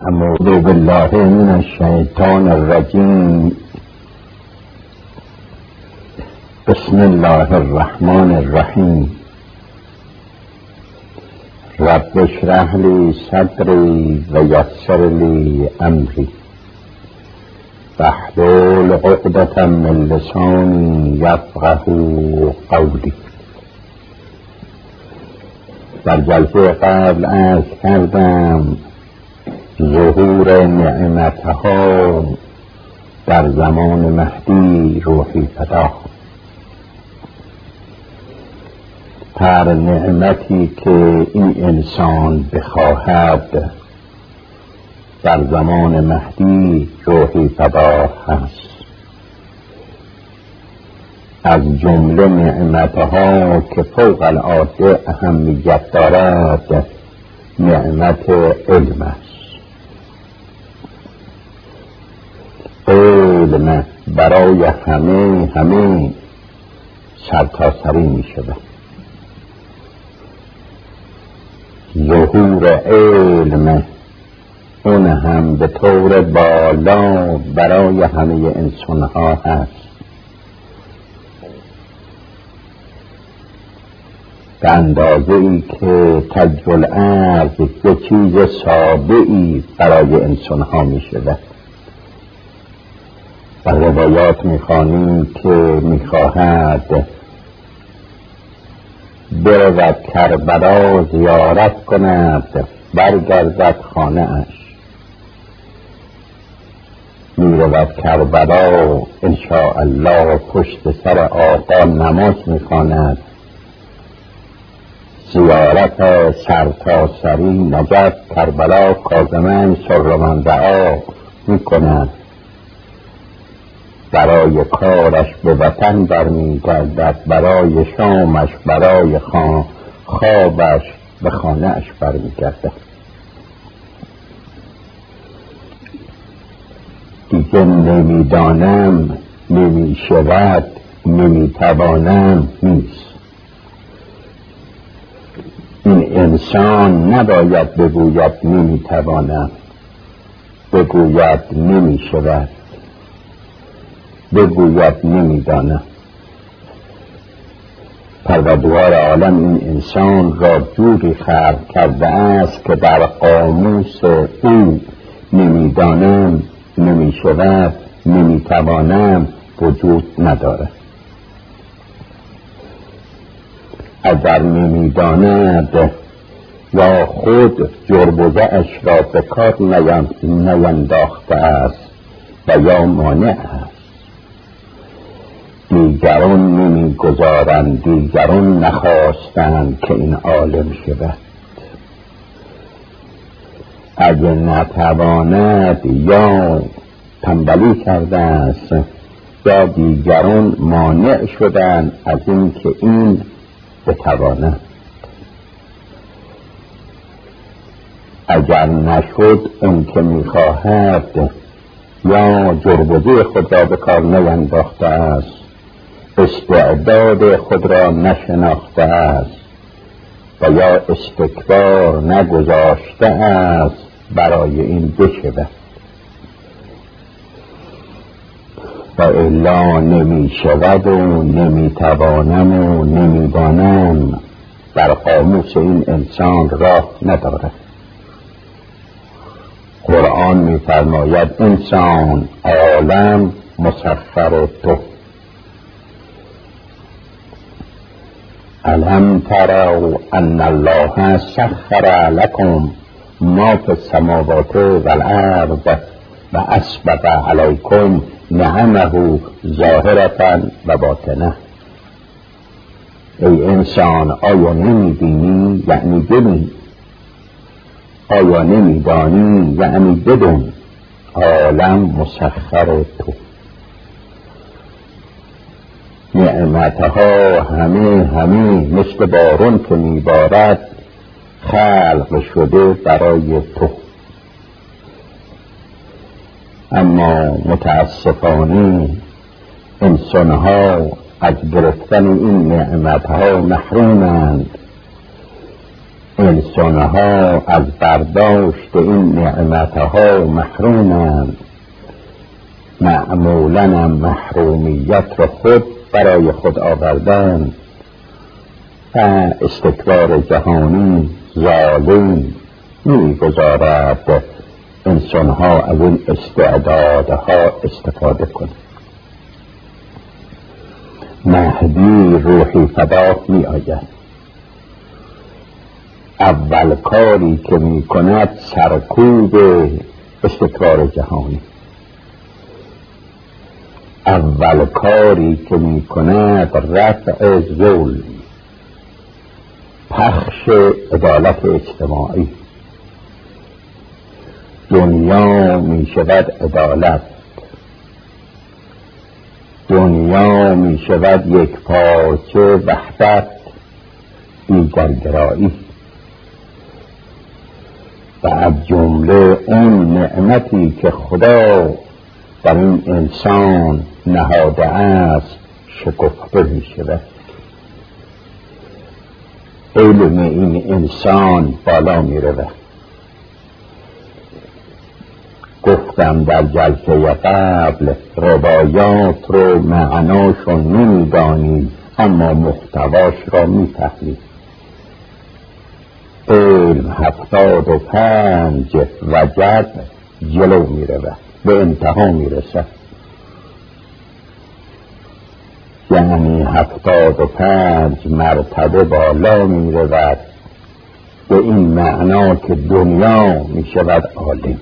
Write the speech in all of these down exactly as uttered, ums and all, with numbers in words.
اعوذ بالله من الشیطان الرجیم. بسم الله الرحمن الرحیم. رب اشرح لی صدری و یسر لی امری واحلل عقدة من لسانی یفقهوا قولی. در جلسه قبل عرض کردم ظهور نعمتها در زمان مهدی روحی فدا. هر نعمتی که این انسان بخواهد در زمان مهدی روحی فدا هست. از جمله نعمتها که فوق العاده اهمیت دارد نعمت علم است. علم برای همه همه سرتاسری می شود. ظهور علم اون هم به طور بالا برای همه انسان ها هست. به اندازه ای که تجر الارض یه چیز ساده‌ای برای انسان ها می شود. در روایات می خوانیم که می خواهد برود کربلا زیارت کند، برگردد خانه اش. می رود کربلا انشاءالله پشت سر آقا نماز می خواند، زیارت سرتاسری نجف کربلا کاظمن سرمن دعا می کند. برای کارش به وطن برمیگردد، برای شامش، برای خوابش به خانه اش برمیگردد. دیگه نمیدانم، نمیشود، نمیتوانم نیست. این انسان نباید بگوید نمیتوانم، بگوید نمیشود، بگوید نمیدانم. پروردگار عالم این انسان را جوری خلق کرده است که در قاموس او نمیدانم، نمیشود، نمیتوانم وجود ندارد. اگر نمیداند یا خود جربوزه اش را به کار نینداخته است و یا مانع است، دیگران نمیگذارند، دیگران نخواستند که این عالم شود. اگر نتواند یا تنبلی کرده است یا دیگران مانع شدند از این که این بتواند. اگر نشد اون که میخواهد یا جربوزه خود را به کار نینداخته است، استعداد خود را نشناخته است و یا استکبار نگذاشته است برای این بشود. و الا نمی شود و نمی توانم و نمی دانم در قاموس این انسان راه ندارد. قرآن می فرماید انسان عالم مسخر تو. الم تروا ان الله سخر لكم ما في السماوات والارض و اسبغ علیکم نعمه ظاهرة و باطنه. ای انسان آیا نمی بینی؟ یعنی ببین. آیا نمی دانی؟ یعنی بدون. عالم مسخر تو. نعمتها همه همه مثل بارون که میبارد خلق شده برای تو. اما متاسفانه انسانها از گرفتن این نعمتها محرومند. انسانها از برداشت این نعمتها محرومند، معمولاً محرومیت را خود برای خود آوردند و استکبار جهانی ظالم می‌گذارد انسانها از این استعدادها استفاده کنند. مهدی روحی فدا می آید. اول کاری که می کند سرکوب استکبار جهانی، اول کاری که می کند رفع ظلم، پخش عدالت اجتماعی. دنیا می شود عدالت، دنیا می شود یک پارچه وحدت، دیگرگرایی. و از جمله اون نعمتی که خدا در این انسان نهاده است شکفته می شود. علم این انسان بالا می رود. گفتم در جلسه قبل روایات رو معناشون نمیدانی اما محتواش را میفهمی. علم هفتاد و پنج وجب جلو میرود، به انتها میرسد. یعنی هفتاد و پنج مرتبه بالا میرود، به این معنا که دنیا میشود عالم.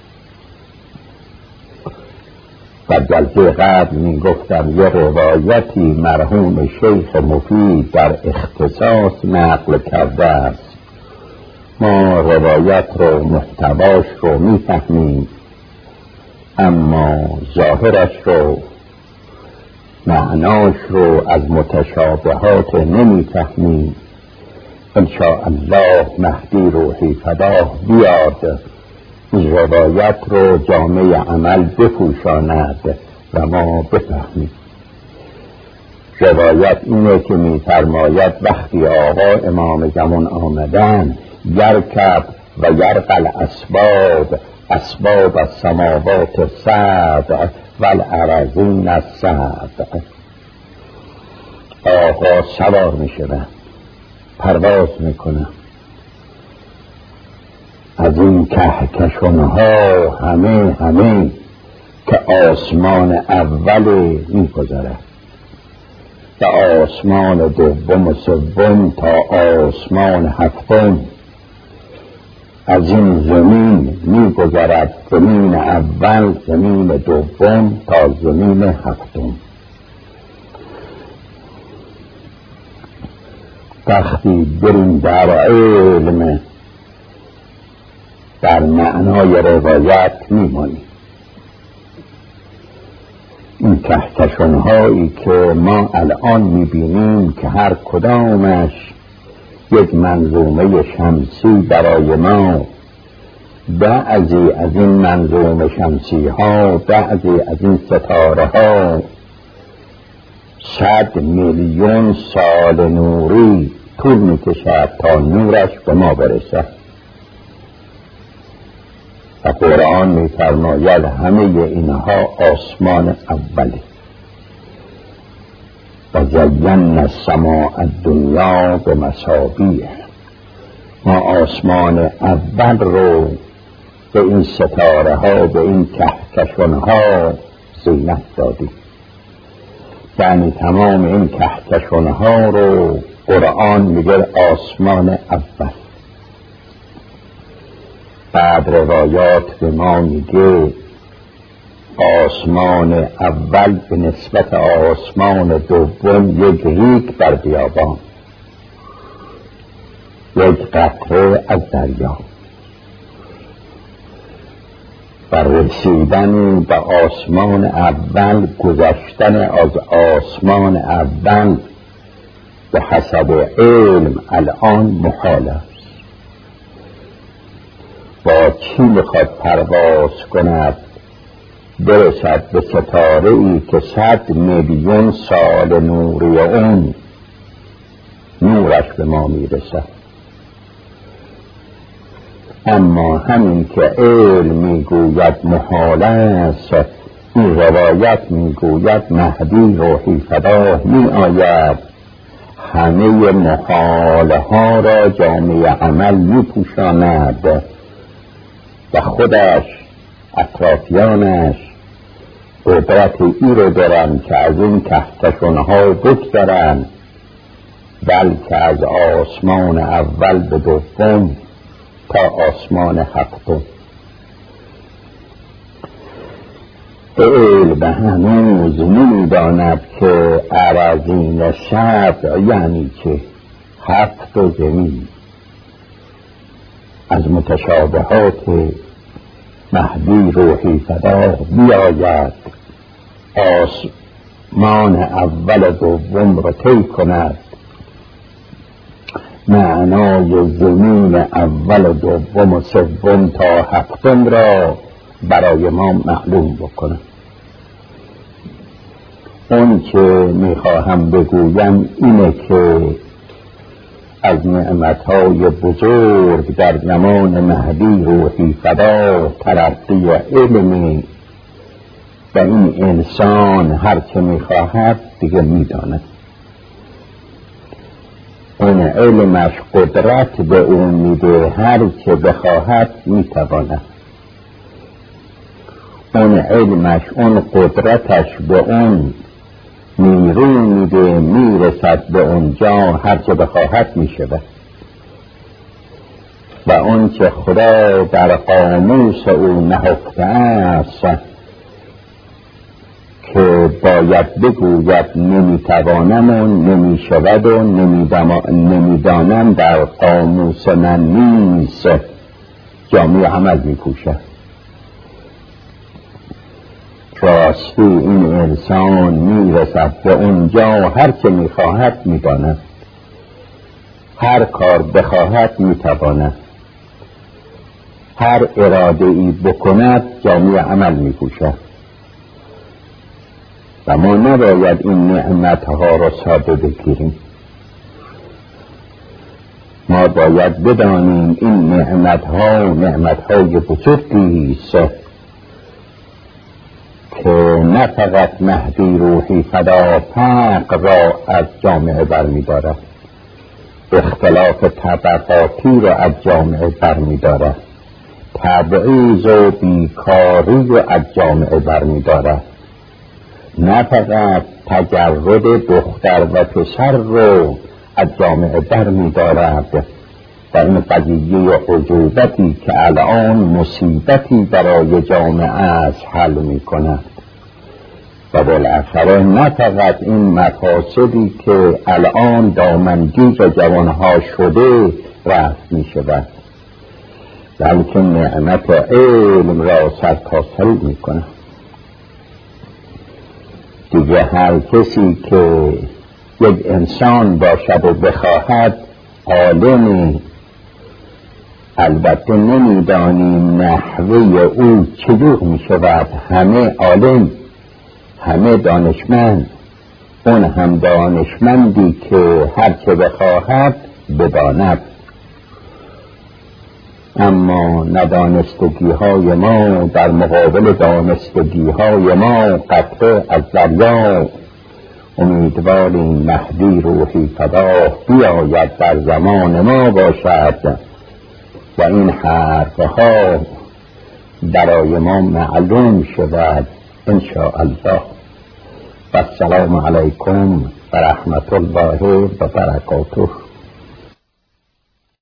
در جلسه قبل می گفتم یه روایتی مرحوم شیخ مفید در اختصاص نقل کرده است. ما روایت رو محتواش رو می فهمیم اما ظاهرش رو، معناش رو از متشابهات نمی فهمیم. انشاءالله مهدی روحی فدا بیاد این روایت رو جامعه عمل بپوشاند و ما بفهمیم. روایت اینه که می فرماید وقتی آقا امام زمان آمدن، یرکب و یرقل اسباب، اسباب السماوات السبع و الارضین السبع. آقا سوار می شدن، پرواز می کنن. از این کهکشانها همه همه که آسمان اول می گذرد و آسمان دوم و سوم تا آسمان هفتم. از این زمین می گذرد زمین اول، زمین دوم تا زمین هفتم. وقتی بریم در علم در معنای روایت میمانیم. این کهکشان‌هایی که ما الان میبینیم که هر کدامش یک منظومه شمسی برای ما، بعضی از این منظومه شمسی ها، بعضی از این ستاره ها صد میلیون سال نوری طول میکشد تا نورش به ما برسد. و قرآن می‌فرماید همه اینها آسمان اولی. و زینا السماء الدنیا بمصابیح. ما آسمان اول رو به این ستاره ها، به این کهکشان ها زینت دادیم. یعنی تمام این کهکشان ها رو قرآن میگه آسمان اول. بعد روایات به ما میگه آسمان اول به نسبت آسمان دوم یک ریگ در بیابان، یک قطره از دریا. و رسیدن به آسمان اول، گذشتن از آسمان اول به حسب علم الان محال است. با چی میخواد پرواز کند برسد به ستاره ای که صد میلیون سال نوری اون نورش به ما میرسد؟ اما همین که علم میگوید محال است، این روایت میگوید مهدی روحی فداه می آید، همه محالها را جامعه عمل می پوشاند و خودش اطرافیانش قدرت ای رو دارن که از این کهکشانها بگذرن، بلکه از آسمان اول به دوم تا آسمان هفتم. علم هنوز نمی‌داند که اراضین سبع یعنی که هفت و زمین از متشابهات مهدی روحی فدا بیاید، آسمان اول دوم را طی کند، معنای زمین اول و دوم و سوم تا هفتم را برای ما معلوم بکنه. اون که میخواهم بگویم اینه که از نعمتهای بزرگ در زمان مهدی روحی فدا ترقی علمی و این انسان هر چه میخواهد دیگه میداند. اون علمش قدرت به اون میده، هر چه بخواهد میتواند. اون علمش، اون قدرتش به اون نیرو میده، میرسد به اونجا هر چه بخواهد میشود. و اون که خدا در قاموس او نهفته است که باید بگوید نمیتوانم و نمیشود و نمیدانم، در قاموس من نیست، جامعه عمل میکوشد. راستی این انسان میرسد به اونجا هر چه میخواهد میداند، هر کار بخواهد میتواند، هر اراده ای بکند جامعه عمل میکوشد. و ما نباید این نعمتها را ساده بگیریم، ما باید بدانیم این نعمتها نعمتهای بزرگی است که نه فقط مهدی روحی فدا فقر را از جامعه برمی‌دارد، اختلاف طبقاتی را از جامعه برمی‌دارد، تبعیض و بیکاری را از جامعه برمی‌دارد، نه فقط تجرد دختر و پسر را از جامعه برمی‌دارد و این قضیه عجوبتی که الان مصیبتی برای جامعه است حل می‌کند. و بالاخره نه فقط این مفاسدی که الان دامنگیر جوانها شده رفع می‌شود، بلکه نعمت علم را سرتاسر می‌کند. دیگه هر کسی که یک انسان باشد و بخواهد عالمی، البته نمیدانیم نحوه او چجور می شود، همه عالم، همه دانشمند، اون هم دانشمندی که هر چه بخواهد بداند. اما ندانستگی های ما در مقابل دانستگی های ما قطره از دریا. امیدواریم مهدی روحی فدا بیاید در زمان ما باشد و این حرفها برای ما معلوم شود ان شاء الله. و السلام علیکم و رحمت الله و برکاته.